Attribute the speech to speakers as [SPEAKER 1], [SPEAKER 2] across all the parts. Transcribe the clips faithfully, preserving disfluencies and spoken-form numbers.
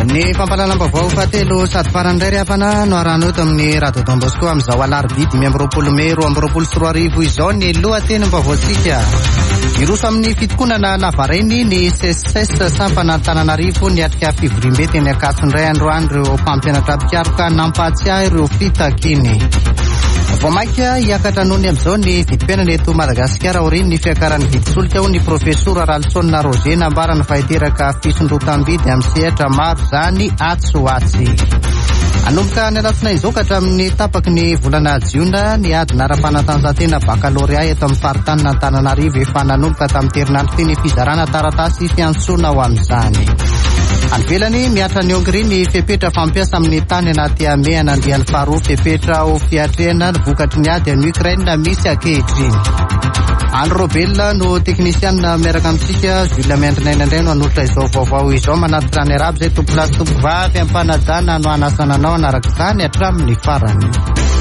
[SPEAKER 1] Ny fampalalam-baovao fahatelo sady farany iray hafana no arahana eto amin'ny Radio Don Bosco amin'izao alarobia dimy amby roapolo May roa amby roapolo sy roa arivo izao ny lohatenim-baovaontsika. Iroso amin'ny fitokonana lavareny ny C S S sampana Antananarivo niatrika fivoriam-bety ny Akatsondray androany ireo mpampianatra mpikaroka nampahatsiahy ireo fitakiny. Voamaika hiakatra nohony amin'izao ny vidim-piainana eto Madagasikara aoriany ny fiakaran'ny viditsolika ho ny profesora Ralson Roger nambarany fahateraka fisondrotam-bidy amin'ny sehatra maro zany atsoatsy. Anomboka ny alatsinainy izao ka hatramin'ny tapaky ny volana jiona ny adina ara-panatanjahantena bakalorea eto amin'ny faritany Antananarivo efa nanomboka tamin'ny herinandro teny fizarana taratasy fiantsoana ho amin'izany. Anvelany miatra ny Hongrie ny fepetra fampiasa amin'ny tany anaty amehana andiany faharoa fepetra ho fiatrehana ny vokatry ny ady any Ukraine misy ankehitriny. Andro Robel no teknisianina miaraka amintsika Jules Maindrinaina indray no anotra izao vaovao izao manatitra ny araby izay tompolasy tompovavy ampanajana no anasana anao anaraka izany hatramin'ny farany.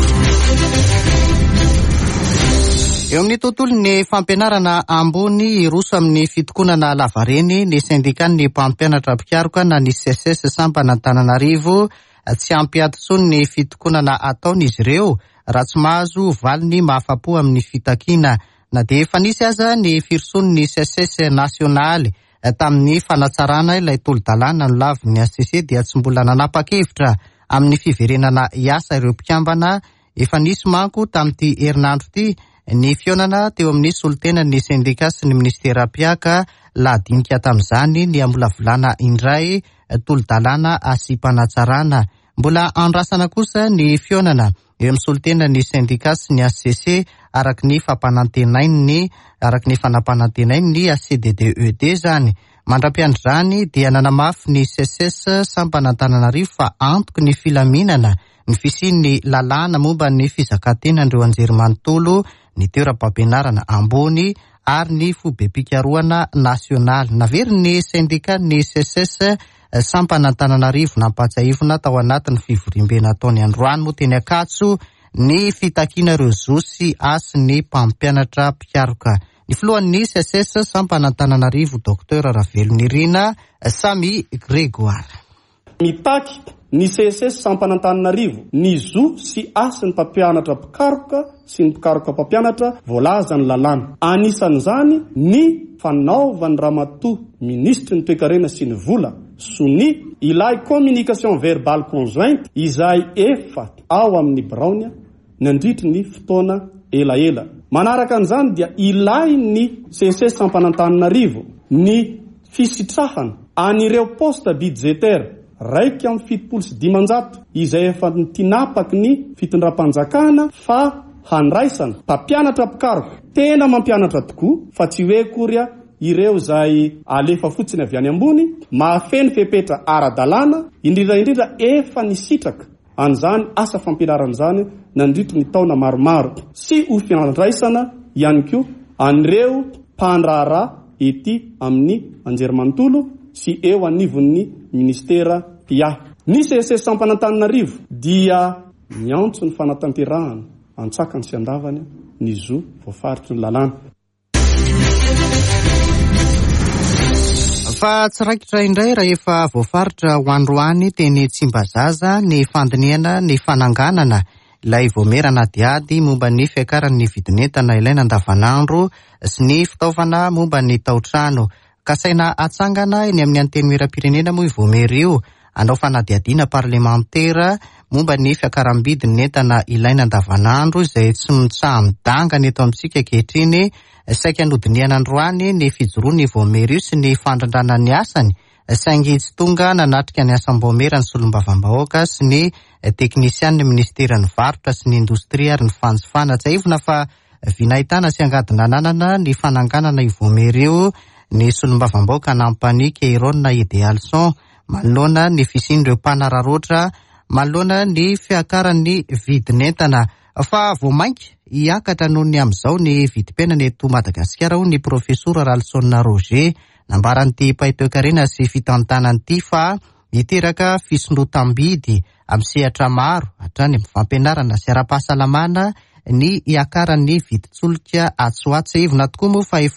[SPEAKER 1] Eo amin'ny tontolon'ny fampianarana ambony iroso amin'ny fitokonana lavareny ny syndikan'ny mpampianatra mpikaroka na ny C S S sampana Antananarivo tsy ampy ato ny fitokonana ataon'izy ireo raha tsy mahazo valiny mahafapo amin'ny fitakiana. Na dia efa nisy aza ny firison'ny C S S nasionaly tamin'ny fanatsarana ilay tolo-dalàna no lavin'ny A C C dia tsy mbola nanapa-kevitra amin'ny fiverenana hiasa ireo mpikambana. Efa nisy manko tamin'ity herinandro ity ny fionana teo amin'ny solotenan'ny sindika sy ny ministera piaka ladinika tamin'izany ny amolavolana indray tolo-dalàna asy-panatsarana. Mbola andrasana kosa ny fionana eo amin'ny solotenan'ny sindika sy ny A C C araky ny fampanantenainy araky ny fanampanantenainy ny A C D D E D zany. Mandra-piandry zany dia nanamafy ny C S S sampana Antananarivo fa antoky ny filaminana ny fisian'ny lalàna momba ny fizakatenandreo anjerimanontolo ny toeram-pampianarana ambony ary ny fobem-pikarohana nasionaly. Navery ny sindika ny C S S sampana Antananarivo nampatsiahivona tao anatin'ny fivoriam-bena ataony androany moa teny Akatso ny fitakiana ireo zosy asy ny mpampianatra mpikaroka. Ny filohan'ny C S S sampana Antananarivo Dokotera Ravelonirina Samy Gregoire.
[SPEAKER 2] Mitaky ny C S S sampana Antananarivo ny zo sy asy ny mpampianatra mpikaroka sy ny mpikaroka mpampianatra voalaza ny lalàna. Anisan'izany ny fanaovan'ny ramatoa ministry ny toe-karena sy ny vola sony ilay communication verbale conjointe izay efa ao amin'ny Braunia nandritry ny fotoana elaela. Manaraka an'izany dia ilay ny C S S sampana Antananarivo ny fisitrahana anireo posta budgetaire raiky amin'ny fitopolo sy dimanjato izay efa tinapaky ny fitondram-panjakana fa handraisana mpampianatra mpikaroka tena mampianatra tokoa fa tsy hoe korya ireo zay alefa fotsiny avy any ambony mahafeny fepetra ara-dalàna indrindra indrindra efa nisitraka an'izany asa fampianarana zany nandritry ny taona maromaro sy ho fiandraisana ihany koa anireo mpandraharaha ety amin'ny anjerimanontolo sy eo anivon'ny ministera piahy. Ny C S S sampana Antananarivo dia miantso ny fanatanterahana antsakany sy andavany ny zo voafaritry ny lalàna.
[SPEAKER 1] Fa tsy raikitra indray raha efa voafaritra ho androany teny Tsimbazaza ny fandiniana ny fananganana ilay voamerana diady momba ny fiakaran'ny vidinentana ilaina andavanandro sy ny fitaovana momba ny tao-trano. Kasaina atsangana eny amin'ny anteny miram-pirenena moa voamery io anao fanadiadiana parlementera momba ny fiakaram-bidiny entana ilaina andavanandro izay tsy mitsaha-midangana eto amintsika ankehitriny. Saika anodiniana androany ny fijoroan'ny voamery io sy ny fandrandrana ny asany saingy tsy tonga nanatrika ny asam-boamera ny solombavam-bahoaka sy ny teknisian'ny ministeran'ny varotra sy ny indostria ary ny fanjifana. Tsaivona fa vinahitana sy angadina ananana ny fananganana io voamery io ny solombavam-bahoaka nampany Keirona Idealson manoloana ny fisian'ireo mpanararoatra manoloana ny fiakaran'ny vidinentana. Fa voamainka hiakatra noho ny amin'izao ny vidim-piainana eto Madagasikara ho ny profesora Ralson Roger nambaran'ity paitoekarena sy fitantanan'ity fa hiteraka fisondrotam-bidy amin'ny sehatra maro hatrany amin'ny fampianarana sy ara-pahasalamana ny hiakaran'ny viditsolika atsoatsy. Evina tokoa moa fa efa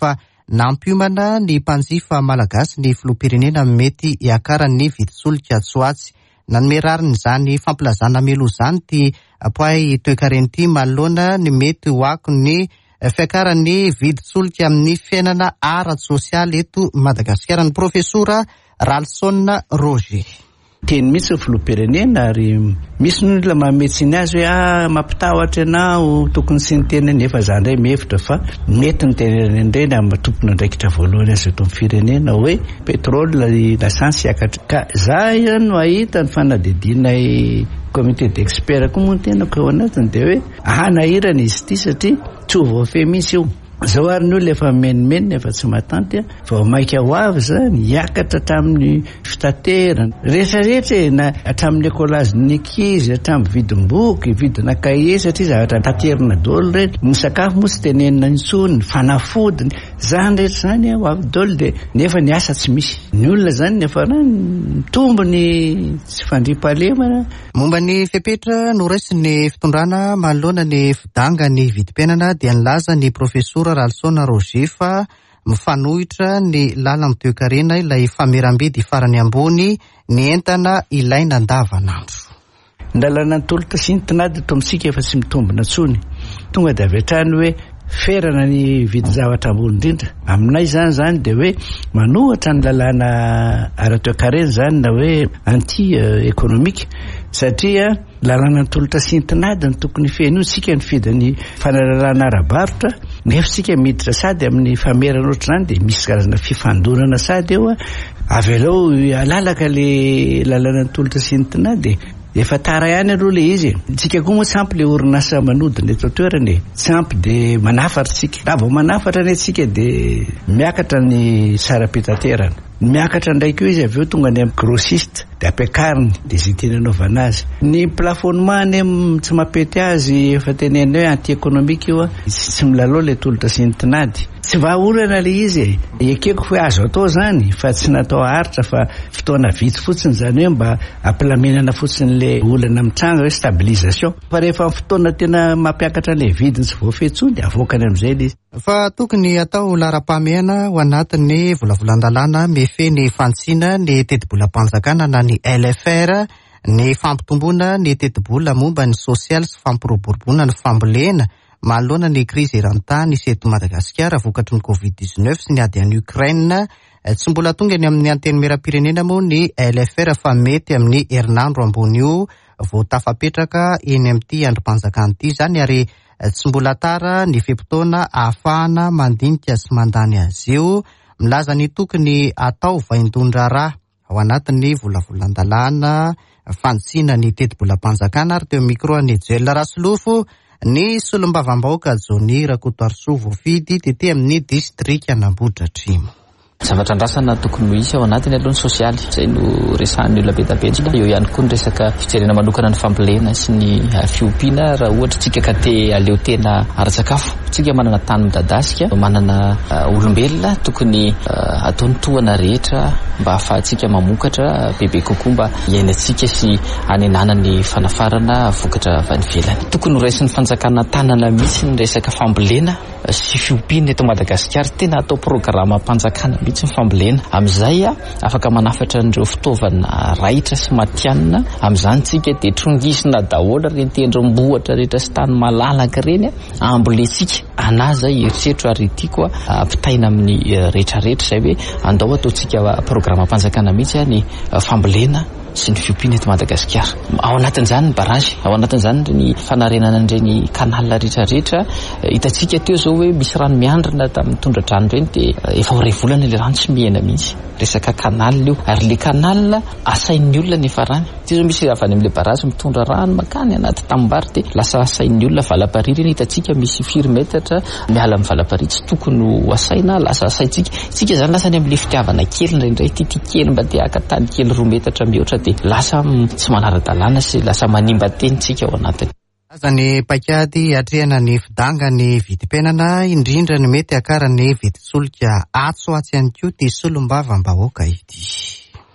[SPEAKER 1] nampiomana ny mpanjifa malagasy ny filoham-pirenena mety hiakaran'ny viditsolika tsoatsy. Nanomerariny izany fampilazana melo izany ty apoay toe-kareny manoloana ny mety ho ako ny fiakaran'ny viditsolika amin'ny fiainana ara-tsosialy eto Madagasikara. Ny profesora Ralson Roger.
[SPEAKER 3] Teny mihitsy filoham-pirenena ary misy ny olona mametsiny azy hoe ah mampitahotra ianao tokony sy ny teny nefa izany indray mihevitra fa mety ny tenenany indray amin'ny tompona andraikitra voalohany azy eto amin'ny firenena hoe petrôly lasansy hiakatra. Ka za no ahita ny fanadidina comité d'experts koa moa ny tenako eo anatiny dia hoe hanahirana izy ity satria tsy ho voafehy mihitsy io. Zao ary ny olona efa menimenina efa tsy matanty vao maika ho avy zany hiakatra hatramin'ny fitaterana rehetrarehetra na hatramin'ny ekolazin'ny ankizy hatramin'ny vidim-boky vidina kahie satria zavatra taterina daholo rehetra. Ny sakafo moa tsy tenenina intsony ny fanafodiny zany rehetra zany ho avy daholo dia nefa ny asa tsy misy. Ny olona zany nefa mitombo ny tsy fandriam-pahalemana.
[SPEAKER 1] Momba ny fepetra no raisiny fitondrana manoloana ny fidanga ny vidim-piainana dia nilaza ny profesora Ralson Roger fa mifanohitra ny lalana toe-karena ilay fameram-bedy farany ambony ny entana ilaina andavanandro.
[SPEAKER 3] Ny lalana ny tolotra sy ny tinady eto amintsika efa tsy mitombina intsony. Tonga dia avy hatrany hoe ferana ny vidin-zavatra ambony indrindra. Aminay zany zany dia hoe manohatra ny lalana ara-toe-karena zany na hoe anti-économique satria lalana ny tolotra sy ny tinady ny tokony feno sika ny fidiny fanalalana ara-barotra nefa sika miditra sady amin'ny famerana ohatry zany dia misy karazana fifandonana sady eo avy alao alalaka le lalana ny tolotra sy ny tinady efa tara ihany aloha le izy. Tsika koa moa tsy ampy le orinasa manodina eto toerana tsy ampy dia manafatra tsika. Raha vao manafatra ny tsika dia miakatra ny sara-pitaterana. Miakatra ndraiky io izy avy eo tonga ny amin'ny grossiste dia ampiakariny dia izay tena anaovana azy. Ny plafonnement ny tsy mampety azy efa tenena hoe anti-économique io tsy milalao le tolotra sy ny tinady. Tsy vahaolana le izy ekeko hoe azo atao zany fa tsy natao haritra fa fotoana vitsy fotsiny zany hoe mba ampilamenana fotsiny le olana mitranga hoe stabilisation. Fa rehefa fotoana tena mampiakatra le vidiny tsy voafehy intsony dia avoakany amin'izay le izy.
[SPEAKER 1] Fa tokony atao lara-pahamehana ho anatin'ny volavolan-dalàna mefeny fantsina ny teti-bolam-panjakana na ny L F R ny fampitomboana ny teti-bola momba ny sosialy sy fampiroboroboana ny fambolena manoloana ny krizy eran-tany sy eto Madagasikara vokatry ny covid dix-neuf sy ny ady any Ukraine. Tsy mbola tonga ny amin'ny anteny meram-pirenena moa ny L F R fa mety amin'ny herinandro ambony io vao tafapetraka eny amin'ity androm-panjakana ity zany ary tsy mbola tara ny fe-potoana ahafahana mandinika sy mandany azy io. Milaza ny tokony atao vaindondra raha ao anatin'ny volavolan-dalàna fantsina ny teti-bolam-panjakana ary teo micro ny Joel Rasolofo ny solombavam-bahoaka Joni Rakotoarso voafidy tety amin'ny distrika Anambotra Atrimo.
[SPEAKER 4] Zavatra andrasana tokony ho isy ao anatiny aloha ny sosialy izay no resahan'ny olona betapetsika. Eo ihany koa ny resaka fijerena manokana ny fambolena sy ny fiompiana raha ohatra tsika ka te aleo tena ara-tsakafo. Tsika manana tany midadasika, manana olombelona tokony ataony tohana rehetra mba ahafahantsika mamokatra bebe kokoa mba iainantsika sy hanenana ny fanafarana vokatra avy any ivelany. Tokony ho raisin'ny fanjakana tanana mihitsy ny resaka fambolena sy fiompiana eto Madagasikara, tena atao programa mpanjakana mihitsy ny fambolena. Amin'izay afaka manafatra an'ireo fitaovana raitra sy matianina. Amin'izany tsika dia trongisina daholo reny tendrombohitra rehetra sy tany malalaka reny amboletsika. Anaza eritreritro ary ity koa ampitaina amin'ny rehetrarehetra izay hoe andao ataontsika programa mpanjakana mihitsy ny fambolena sy ny fiompiana eto Madagasikara. Ao anatin'izany ny barazy, ao anatin'izany ny fanarenana an'ireny kanala rehetrarehetra. Hitantsika teo zao hoe misy rano miandrina tamin'ny tondra-drano ireny dia efa ho iray volana ilay rano tsy mihena mihitsy. Resaka kanal io ary le kanal asain'ny olona ny farany. Tsy zao misy avy any amin'ilay barazy mitondra rano makany anaty tambary dia lasa asain'ny olona valapariry. Hitantsika misy firy-metatra miala amin'ny valapariry tsy tokony ho asaina lasa asaintsika. Tsika zany lasa any amin'ilay fitiavana kely indraindray tity kely mba te haka tany kely roa metatra mihoatra dia lasa tsy manara-dalàna sy lasa manimba tenintsika ao anatiny.
[SPEAKER 1] Aza ny paikady atrehana ny fidanga ny vidim-piainana indrindra ny mety akarany viditsolika atso atsy ihany koa ty solombavam-bahoaka ity.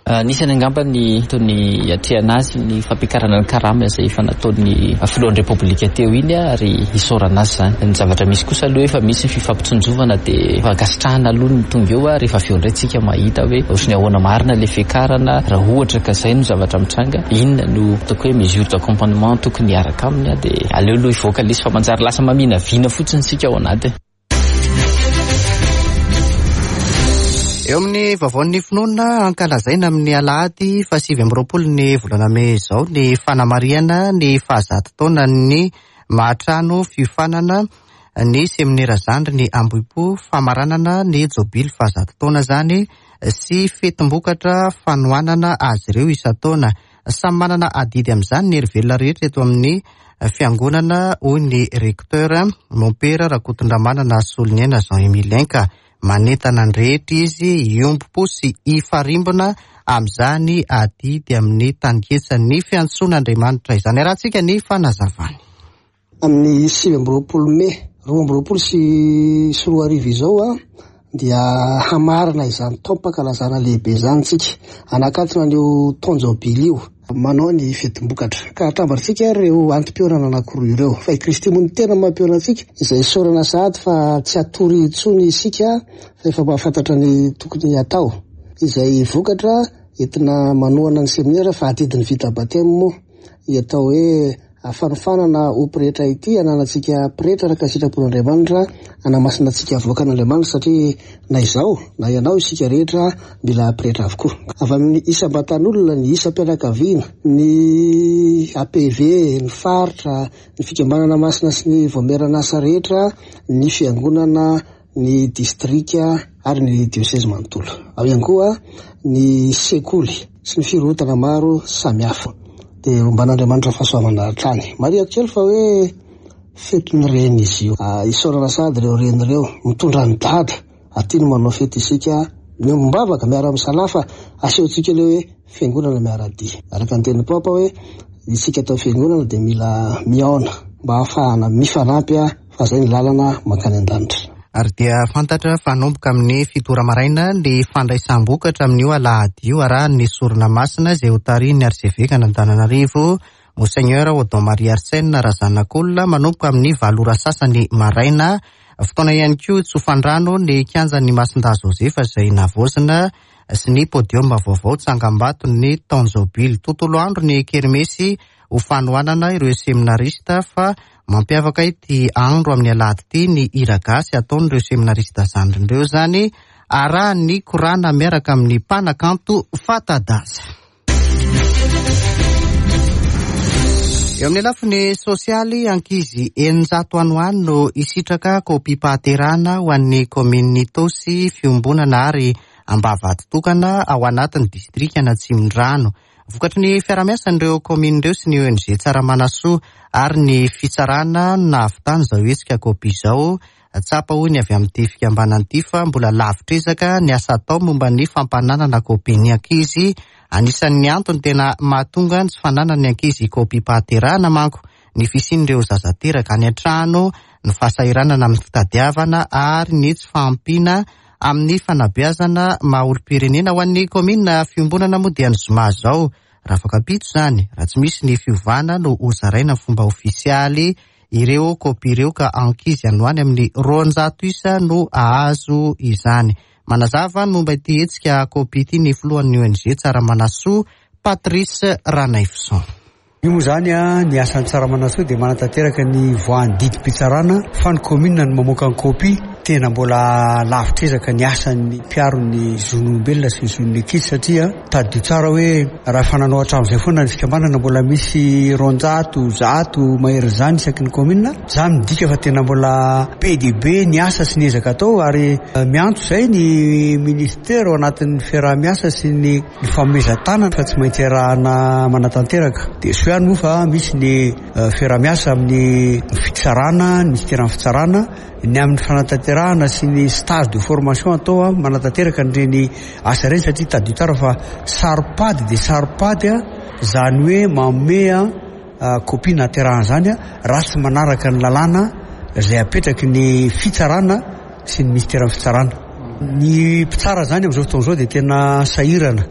[SPEAKER 4] Nisany angamba ny tony atriana azy ny fampiakarana ny karama izay efa nataon'ny filohan'ny repoblika teo iny ary isorana azy zany. Ny zavatra misy kosa aloha efa misy fifampitsonjovana dia fakasitrahana aloha ny tonga eo a rehefa avy eo indray tsika mahita hoe ohatry ny ahoana marina le fiakarana raha ohatra ka izay no zavatra mitranga inona no toko hoe mesure d'accompagnement tokony hiaraka aminy a dia aleo aloha ivoaka lesy fa manjary lasa mamina vina fotsiny sika ao anaty.
[SPEAKER 1] Eo amin'ny vaovaon'ny finoana ankalazaina amin'ny alahady fa sivy amby roapolo ny volana May izao ny fanamariana ny fahazato taona ny mahatrano fiofanana ny seminera zandry ny Ambohipo famaranana ny jobily fahazato taona zany sy fetim-bokatra fanohanana azy ireo isan-taona. Samy manana adidy amin'izany ny hery rehetra eto amin'ny fiangonana hoy ny recteur Mompera Rakotondramanana Soloniana Jean-Emile Lenka. Manentana ny rehetra izy iompo sy ifarimbona amin'izany adidy amin'ny tandriketsan'ny fiantson'Andriamanitra izany. Rahantsika ny fanazavany.
[SPEAKER 5] Amin'ny sivy amby roapolo May roa amby roapolo sy sy roa arivo izao a dia hamarina izany taom-pankalazana lehibe izany tsika anakatona an'io tonjobily io manao ny fetim-bokatra ka tambarintsika ireo antom-piorana anankiroa ireo fa i Kristy moa ny tena mampiorana antsika izay sorana sahady fa tsy atory intsony isika fa efa mahafantatra ny tokony atao izay vokatra entina manohana ny seminera fa atidiny vita batemo moa atao hoe afanofanana ho pretra ity ananantsika pretra raka sitrapon'Andriamanitra anamasina antsika avoakan'Andriamanitra satria na izao na ianao isika rehetra mila pretra avokoa. Avy amin'ny isam-batan'olona ny isam-pianakaviana ny A P V ny faritra ny fikambanana masina sy ny voamerana asa rehetra ny fiangonana ny distrika ary ny diocèse manontolo ao ihany koa ny sekoly sy ny firohotana maro samihafa dia omban'Andriamanitra fahasoavana hatrany. Mariako kely fa hoe fety ny reny izy io isorana sady ireo reny ireo mitondra ny dada aty no manao fety isika miambavaka miara misalafa asehotsika ileo hoe fiangonana miaradi araka ny teny papa hoe isika atao fiangonana dia mila miaona mba hahafahana mifanampy fa zay ny lalana mankany an-danitra.
[SPEAKER 1] Ary dia fantatra fanomboka amin'ny fitora maraina ny fandraisam-bokatra amin'io alahady io arahan'ny sorona masina izay ho tarihin'ny arseveka n'Antananarivo Monseigneur Odon Marie Arsène Razanakolona manomboka amin'ny valora sasany maraina. Fotoana ihany koa tsofandrano ny kianjan'ny Masinda Josefa izay navozina sy ny podium vaovao tsangambato ny tonjobily. Tontolo andro ny kermesy ho fanohanana ireo seminarista fa mampiavaka ity andro amin'ny alahady ity ny iragasy ataon'ireo seminarista zandrin'ireo zany arahan'ny korana miaraka amin'ny mpanakanto fatadaza. Eo amin'ny lafiny sosialy ankizy eninjato ano any no isitraka kopim-pahaterahana ho an'ny komini Tosy fiombonana ary ambavato tokana ao anatin'ny distrika Anatsimondrano. Vokatry ny fiaramiasan'ireo komin'ireo sy ny O N G Tsaramanasò ary ny fitsarana nahavitany izao hetsika kopi izao. Tsapa hoy avy amin'ity fikambanan'ity fa mbola lavitrezaka ny asa atao momba ny fampananana kopin'ny ankizy. Anisan'ny antony tena mahatonga ny tsy fananany ankizy kopim-pahaterahana manko ny fisian'ireo zazateraka any an-trano, ny fahasahiranana amin'ny fitadiavana ary ny tsy fahampiana amin'ny fanabeazana maha-olom-pirenena ho an'ny komina fiombonana moa dia ny zoma zao. Raha fakapito zany, raha tsy misy ny fiovana no hozaraina ny fomba ofisialy ireo kopi ireo ka ankizy anoany amin'ny roanjato isa no ahazo izany. Manazava ny momba ity hetsika kopi ity ny filohan'ny O N G Tsaramanasò Patrice Ranaifson.
[SPEAKER 6] Io moa zany a ny asan'ny Tsaramanasò dia manatanteraka ny voan'ny didim-pitsarana fa ny komina no mamoaka ny kopi tena mbola lavitrezaka ny asan'ny mpiaro ny zon'olombelona sy ny zon'ny ankizy satria tadio tsara hoe raha fananao hatramin'izay foana ny fikambanana mbola misy roanjato zato mahery zany isaky ny komina zany midika fa tena mbola be dia be ny asa sy ny ezaka atao ary miantso izay ny ministera ao anatin'ny fiaraha-miasa sy ny fanomezan-tanana fa tsy maintsy arahana manatanteraka dia so ihany moa fa misy ny fiaraha-miasa amin'ny fitsarana ny ministeran'ny fitsarana ny amin'ny fanatanterahana sy ny stage de formation atao a manatanteraka nyreny asa ireny satria tadio tsara fa saropady dia saropady a zany hoe mamea kopi naterahana zany a raha tsy manaraka ny lalàna izay apetraky ny fitsarana sy ny ministeran'ny fitsarana. Ny mpitsara zany amin'izao fotoana izao dia tena sahirana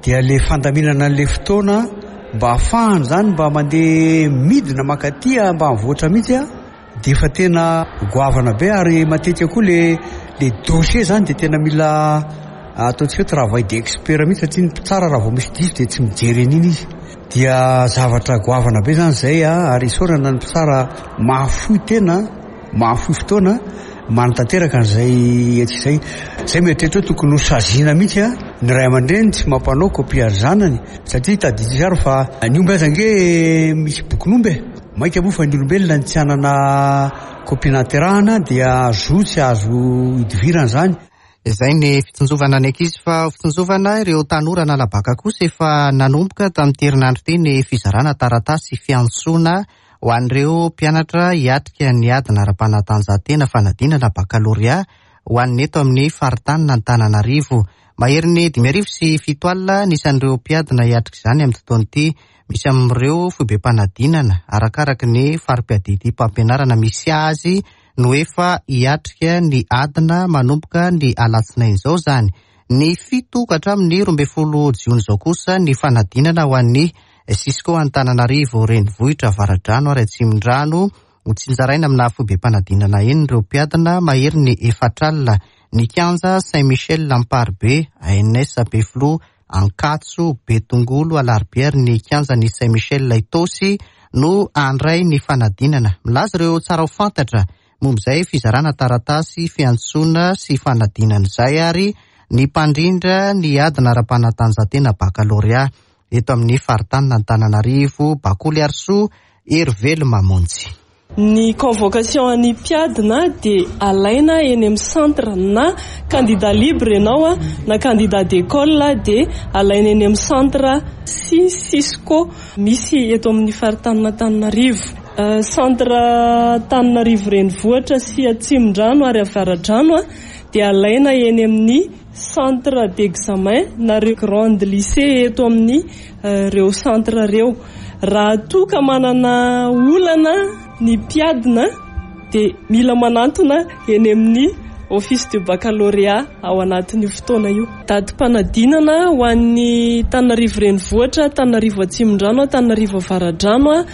[SPEAKER 6] dia le fandaminana an'le fotoana mba ahafahany zany mba mandeha midina makatia mba mivoatra mihitsy a de efa tena goavana be ary matetika koa le le dossier zany de tena mila ataontsika travail d'expert mihitsy satria tsara raha vao misy diso de tsy mijery an'iny izy dia zavatra goavana be zany zay a ary isaorana ny tsara mahafoy tena mahafoy fotoana manatanteraka an'izay etsik'izay zay mieritreritr hoe tokony ho saziana mihitsy a ny ray aman-dreny tsy mampanao kopiary zanany satria tadidisary fa ny omby aza nge misy bokon'omby maika moa fa ny olombelona ny tsy anana kopinaterahana dia zo tsy azo idivirana zany.
[SPEAKER 1] Izay ny fitsinjovana ny ankizy fa fitsinjovana ireo tanora nalabaka kosa efa nanomboka tamin'ny herinandro teny ny fizarana taratasy fiantsoana ho an'ireo mpianatra hiatrika ny adina ara-panatanjahantena fanadinana bakalorea ho an'ny eto amin'ny faritanina Antananarivo. Mahery ny dimy arivo sy fito alina nisan'ireo mpiadina hiatrika izany amin'ny tontolo ity. Misy amin'ireo foibe-panadinana arakaraka ny farim-piadidy mpampianarana misy azy no efa hiatrika ny adina manomboka ny alatsinainy izao zany. Ny fito ka hatramin'ny roa ambin'ny folo jiona izao kosa ny fanadinana ho an'ny Cisco Antananarivo renivohitra avaradrano ary atsimondrano ho tsinjaraina amina foibe-panadinana eny ireo mpiadina mahery ny efatralina ny Kianja Saint-Michel Lamparibe A N S Beflo Ankatso Betongolo Alarbière ny Kianja ny Saint-Michel Laitosy no andray ny fanadinana. Milaza ireo tsara ho fantatra momba izay fizarana taratasy fiantsoana sy fanadinana izay ary ny mpandrindra ny adina ara-panatanjahantena bakalorea eto amin'ny faritanina Antananarivo Bakoly Arso Hervely Mamonjy.
[SPEAKER 7] Ny convocation an'ny mpiadina dia alaina eny amin'ny centre na candidat libre ianao na candidat d'école dia alaina eny amin'ny centre si Cisco misy eto amin'ny faritanina Antananarivo. Uh, centre Antananarivo renivohitra sy Atsimondrano ary Avaradrano dia alaina eny amin'ny centre d'examen na reo grande lycée eto amin'ny uh, reo centre reo. Raha toka manana olana ny mpiadina dia mila manantona eny amin'ny office de baccalauréat ao anatin'ny fotoana io. Datim-panadinana ho an'ny Antananarivo renivohitra, Antananarivo Atsimondrano, Antananarivo Avaradrano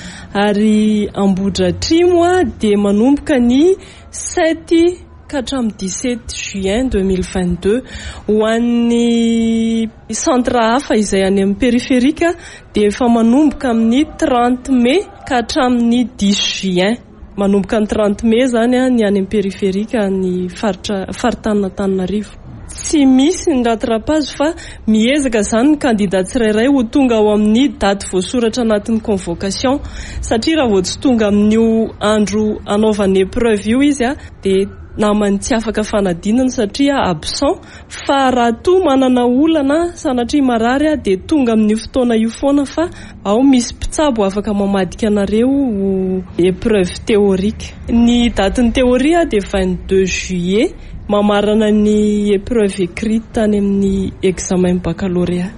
[SPEAKER 7] ary Ambohidratrimo dia manomboka ny sept ka hatramin'ny dix-sept juin deux mille vingt-deux. Ho an'ny centre hafa izay any amin'ny périphérique dia efa manomboka amin'ny trente mai ka hatramin'ny dix juin. Manomboka ny trente mai zany ny any amin'ny périphérique ny faritra faritanina Antananarivo. Tsy misy ny rattrapage fa miezaka zany ny candidat tsirairay ho tonga ao amin'ny daty voasoratra anatin'ny convocation satria raha vao tsy tonga amin'io andro anaovan'ny épreuve io izy a dia namany tsy afaka fanadinana satria absent. Fa raha toa manana olana sanatria marary dia tonga amin'ny fotoana io foana fa ao misy mpitsabo afaka mamadika anareo épreuve théorique. Ny datin'ny théorie dia vingt-deux juillet mamarana ny épreuve écrite tany amin'ny examen baccalauréat.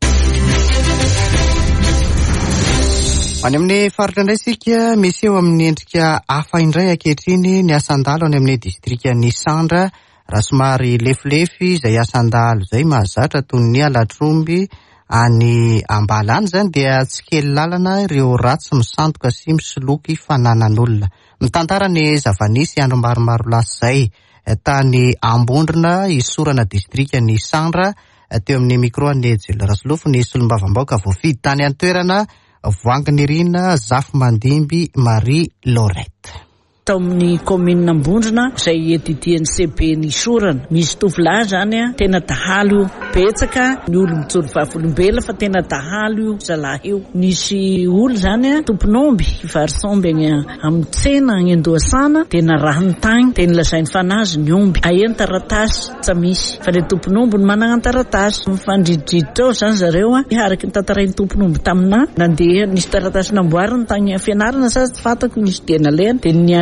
[SPEAKER 1] Any amin'ny faritra indray isika misy eo amin'ny endrika hafa indray ankehitriny ny asandalo any amin'ny distrika ny Sandra raha somary lefilefy izay asandalo izay mahazatra toy ny alatromby any Ambala any zany dia tsy kely lalana ireo ratsy misandoka sy misoloky fananan'olona. Mitantara ny zavanisy andro maromaro lasa izay tany Ambondrona isorana distrika ny Sandra teo amin'ny micro ny Jela Rasolofo ny solombavam-baoaka voafidy tany an-toerana Voanginirina Zafy Mandimby Marie Lorette.
[SPEAKER 8] Tao amin'ny commune Ambondrona izay etidian'ny C P ny Sorana misy tovolahy zany a tena dahalo betsaka ny olo mijoro vavolombela fa tena dahalo io zalahy io. Nisy olo zany a tompon'omby varisomby amin'ny tsena any Andohasana dia narahany tany dia nilazainy fanazy ny omby aheny taratasy tsa misy fa le tompon'omby no manana taratasy mifandridriditra ao zany zareo a araky ny tantarain'ny tompon'omby tamina nandeha nisy taratasy namboariny tany fianarana sa tsy fantako nisy dia nalehany dia niara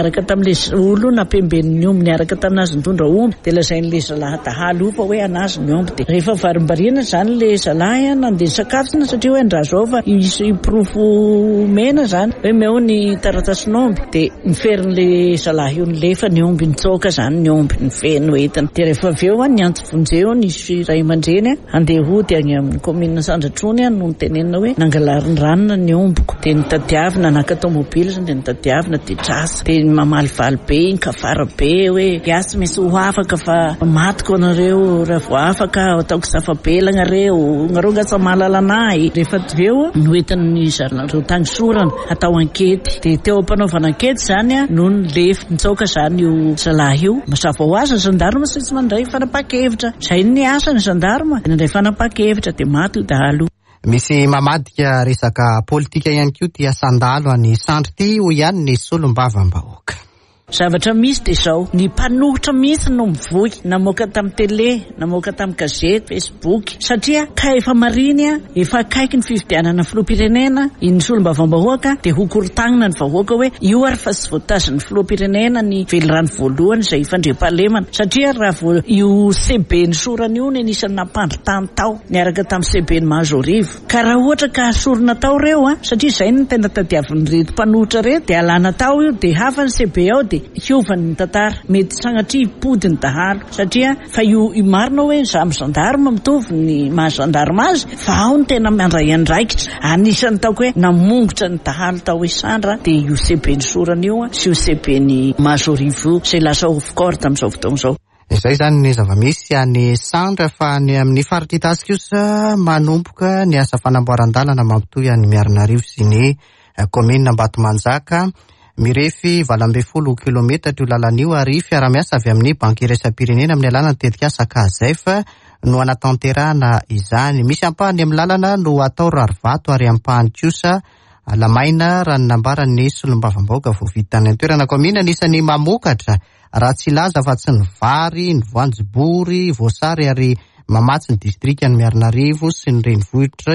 [SPEAKER 8] niaraka tamin'le olo nampemben'ny omby niaraka taminazy nitondra omby de lazain'le zalahy dahalo fa hoe anazy ny omby de rehefa varimbariana zany le zalahy nandeha sakafona satria hoe andra zao fa isy pirofo mena zany hoe meo ny taratasin'omby de niferin'le zalahy io nilefa ny omby nitsoka zany ny omby ny feno entiny de rehefa aveo a ny antso vonjeo nisy ray aman-dreny andeha hody agny amin'ny commune Sandratrony no nitenenina hoe nangalariny ranona ny ombiko de nitadiavina naka tomobily zany de nitadiavina de drasa de mamalivaly be iny kafara be hoe gasy misy ho afaka fa matiko anareo raha vo afaka ataoko safabelagna reo nareo ngasa mahalalanahy rehefa aveo noentin'ny zareo tany sorana atao ankety de teo ampanaovana ankety zany a no nilefy nitsoka zany io zalahy io mazava ho azy ny gendarme sy tsy mandray fanapakevitra zay ny asa ny gendarme nandray fanapakevitra de maty io dahalo.
[SPEAKER 1] Misy mamadika resaka politika ihany koa tia Sandalo any Sandry ty ho ihany ny solombavam-bahoaka.
[SPEAKER 8] Zavatra misy de zao ny mpanohitra mihitsy no mivoy namoaka tamin'ny tele namoaka tamin'ny gazety Facebook satria ka efa mariny a efa akaiky ny fifidianana filoham-pirenena iny solombavam-bahoaka de hokorontagnina ny vahoaka hoe io ary fa tsy voatazon'ny filoham-pirenena ny velirano voalohany izay fandriam-pahalemana satria raha vo io C B ny sorana io ny anisan'ny nampandritany tao niaraka tamin'ny C B ny Mahazorivo ka raha ohatra ka sorona tao reo a satria izay ny tena tadiavin'ny reto mpanohitra reto de alana tao io de hafa ny C B ao de hiovan'ny tantara mety sanatria podiny dahalo satria fa io marina hoe samy gendarme mitovy ny mahagendarme azy fa ao ny tena mandray andraikitra anisany taoko hoe namongotra ny dahalo tao hoe Sandra de io C B ny sorana io sy io C B ny Mahazorivo zay lasa ofkor tamin'izao fotoana izao.
[SPEAKER 1] Izay zany ny zava-misy any Sandra fa ny amin'ny faritra Itasy kosa manomboka ny asa fanamboaran-dalana mampitohy any Miarinarivo sy ny commune Ambatomajaka. Mirefy valo ambin'ny folo kilometatra io lalan'io ary fiara-miasa avy amin'ny banky iraisam-pirenena amin'ny lalana tetika Sakazef no anatanterahana izany. Misy ampahany amin'ny lalana no atao rarivato ary ampahany kosa lamaina raha ny nambaran'ny solombavam-bahoaka vao vitany an-toerana commune anisany mamokatra raha tsy laza fa tsy ny vary, ny voanjobory, voasary ary mamatsy ny distrika ny Miarinarivo sy ny renivohitra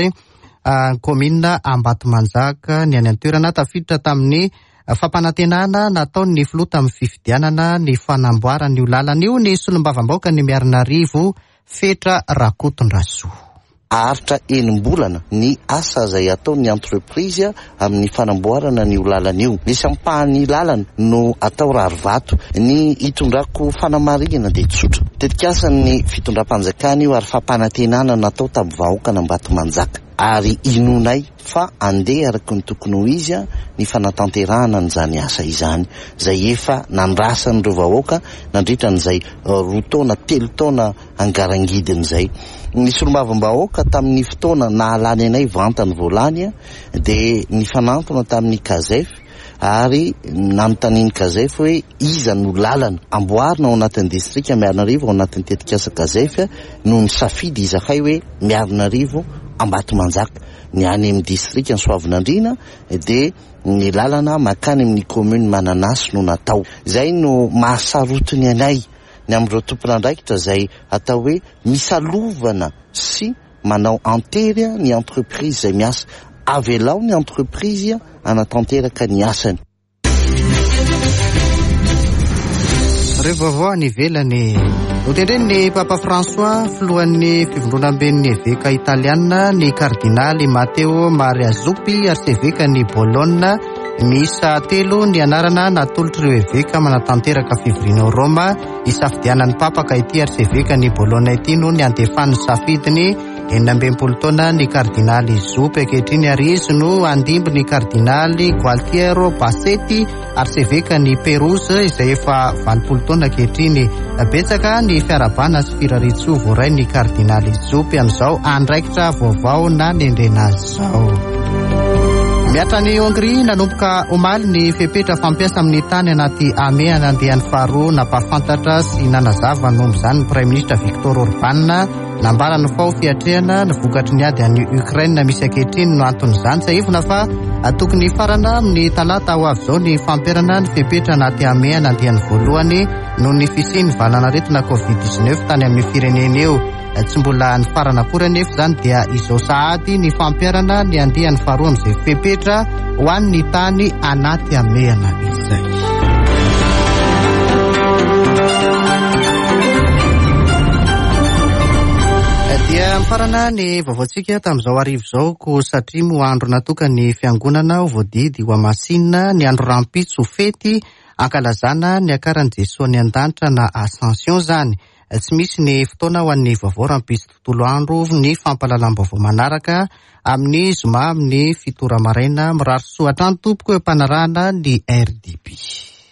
[SPEAKER 1] commune Ambatomajaka ny any an-toerana tafiditra tamin'ny fampanantenana nataony ny filota amin'ny fifidianana ny fanamboarana io lalana io ny solombavam-bahoaka ny Miarinarivo Fetra Rakotondrasoa.
[SPEAKER 9] Aritra enim-bolana ny asa izay ataon'ny entreprise amin'ny fanamboarana ny lalana io. Misy ampahany lalana no atao rarivato ny hitondrako fanamarihana dia tsotra. Tetikasan'ny fitondram-panjakana io ary fampanantenana natao tamin'ny vahoaka Ambatomajaka. Ary inonay fa andeha araky ny tokony ho izy ny fanatanterahana n'izany asa izany zay efa nandrasan'ireo vahoaka nandritra n'izay roa taona telo taona angarangidiny izay. Ny solombavam-bahoaka tamin'ny fotoana nahalany anay vantany voalany dia ny fanantona tamin'ny Kazef ary nanontaniany Kazef hoe iza no lalana amboarina ao anatin'ny distrika Miarinarivo ao anatin'ny tetikasa Kazef no ny safidy izakay hoe Miarinarivo Ambatomajaka ny any amin'ny distrika ny Soavinandriana dia ny lalana makany amin'ny commune Mananasy no natao. Izay no mahasarotiny anay ny amin'ireo tompon'andraikitra izay atao hoe misalovana sy manao antery ny entreprise izay miasa avelao ny entreprise anatanteraka ny asany.
[SPEAKER 1] Rehefa avao any ivelany hotendren'ny Papa François filohan'ny fivondronam-ben'ny eveka italiana ny kardinaly Matteo Maria Zuppi arseveka ny Bologna miisa telo ny anarana natolotr'ireo eveka manatanteraka fivoriana Roma isafidianan'ny Papa ka ity arseveka ny Bologna ity no ny andefany safidiny enina ambin'ny taona ny kardinaly Zuppi ankehitriny ary izy no andimby ny kardinaly Gualtiero Bassetti arseveka ny Perouse izay efa valopolo taona ankehitriny. Betsaka ny fiarabana sy firaritso voaray ny kardinaly Zuppi amin'izao andraikitra vaovao na nendrena azy izao. Miatra ny Hongrie nanomboka omaly ny fepetra fampiasa amin'ny tany anaty ame anandehan'ny faharoa napafantatra sy nanazava nombo izany ny Prime Ministre Viktor Orban nambarany fao fiatrehana ny vokatry ny ady any Ukraine misy ankehitriny no anton'izany tsy ahivona fa tokony farana amin'ny talata ho avy izao ny fampiarana ny fepetra anaty ame anandehan'ny voalohany no ny fisiany valana aretina covid dix-neuf tany amin'ny firenena eo. Tsy mbola ny farana akory anefa izany dia izao sahady ny fampiarana ny andehan'ny faharoa amin'izay fepetra ho an'ny tany anaty ameana izay. Farana ny vaovaontsika tamin'izao arivo izao ko satria mo andro natokany fiangonana ho voadidy ho amasinina ny andro rampitso fety ankalazana ny akaran'i Jesosy ny an-danitra na Ascension zany. Tsy misy ny fotoana ho an'ny vaovao rampitso tontolo andro ny fampalalam-baovao manaraka amin'ny zoma amin'ny fitora maraina mirary soa hatrany tompoko empanarahana ny R D B.